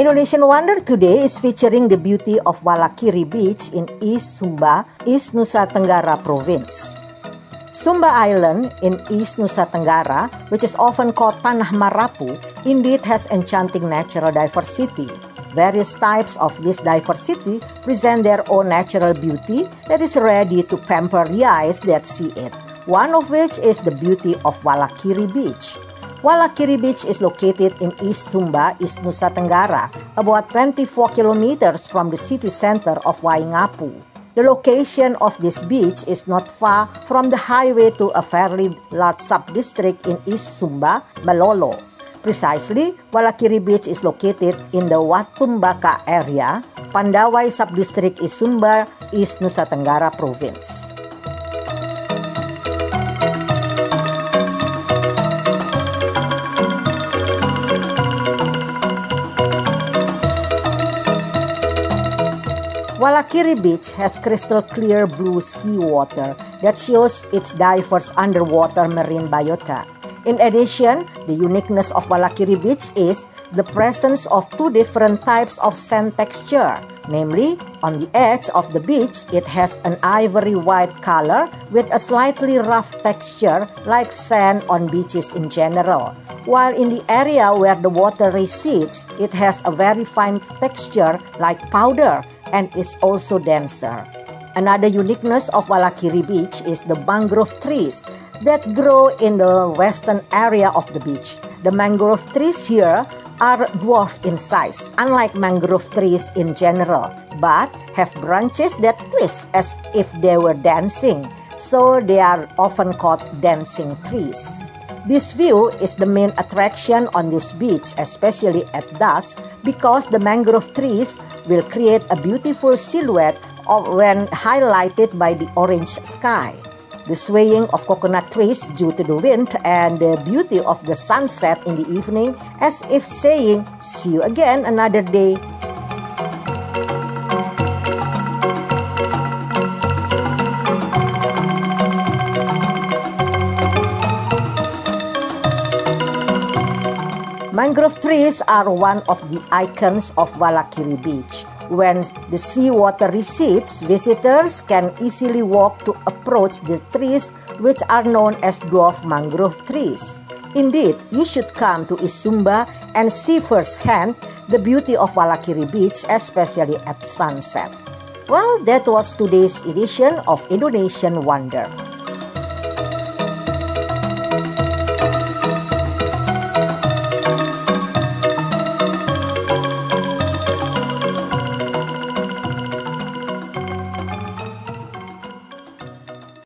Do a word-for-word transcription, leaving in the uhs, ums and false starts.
Indonesian Wonder today is featuring the beauty of Wallakiri Beach in East Sumba, East Nusa Tenggara Province. Sumba Island in East Nusa Tenggara, which is often called Tanah Marapu, indeed has enchanting natural diversity. Various types of this diversity present their own natural beauty that is ready to pamper the eyes that see it, one of which is the beauty of Wallakiri Beach. Wallakiri Beach is located in East Sumba, East Nusa Tenggara, about twenty-four kilometers from the city center of Waingapu. The location of this beach is not far from the highway to a fairly large sub-district in East Sumba, Malolo. Precisely, Wallakiri Beach is located in the Watumbaka area, Pandawai sub-district is Sumba, East Nusa Tenggara Province. Wallakiri Beach has crystal clear blue seawater that shows its diverse underwater marine biota. In addition, the uniqueness of Wallakiri Beach is the presence of two different types of sand texture. Namely, on the edge of the beach, it has an ivory white color with a slightly rough texture like sand on beaches in general. While in the area where the water recedes, it has a very fine texture like powder and is also denser. Another uniqueness of Wallakiri Beach is the mangrove trees that grow in the western area of the beach. The mangrove trees here are dwarf in size, unlike mangrove trees in general, but have branches that twist as if they were dancing, so they are often called dancing trees. This view is the main attraction on this beach, especially at dusk, because the mangrove trees will create a beautiful silhouette of when highlighted by the orange sky. The swaying of coconut trees due to the wind and the beauty of the sunset in the evening, as if saying, "See you again another day." Mangrove trees are one of the icons of Wallakiri Beach. When the seawater recedes, visitors can easily walk to approach the trees, which are known as dwarf mangrove trees. Indeed, you should come to East Sumba and see firsthand the beauty of Wallakiri Beach, especially at sunset. Well, that was today's edition of Indonesian Wonder.